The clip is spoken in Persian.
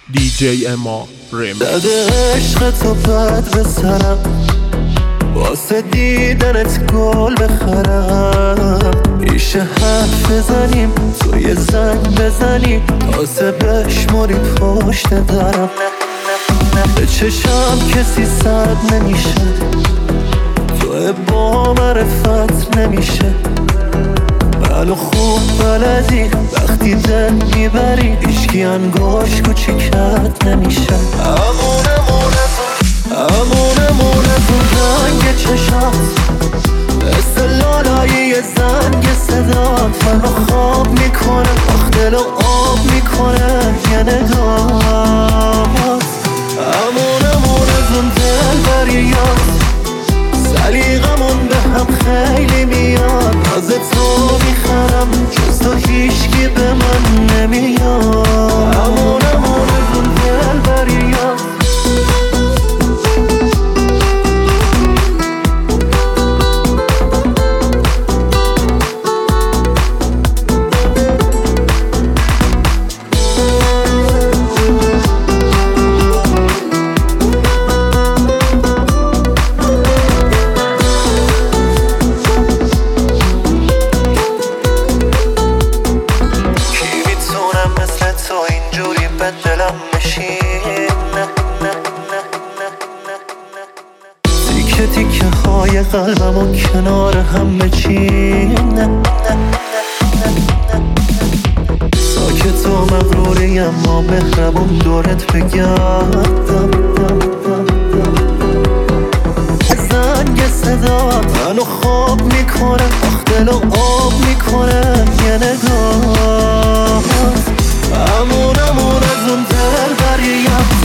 DJ اما ریم داده عشق تو بد به سرم، واسه دیدنت گل بخرم. میشه حرف بزنیم، تو یه زنگ بزنی، تازه بشموری پشت درم. به چشم کسی سرد نمیشه، تو با معرفت نمیشه. منو خوب بلدی وقتی دل میبری، هیچکی انگوش کوچیکت نمیشه. امونه تو رنگ چشات، مثل لالایی زنگ صدات. منو خواب میکنه، آخ دلو آب میکنه یه نگاهات. امونه زون دل بریات، سلیقمون به هم خیلی میاد. از تو میخرم جز تو هیچکی به من نمیاد. امونه زون دل بریات. تیکه های قلبمو کنار هم بچین. ساکت و مغروری اما مهربون دورت بگردم. زنگ صدا منو خواب میکنه، آخ دلو آب میکنه یه نگاه. امون از اون دل بریم،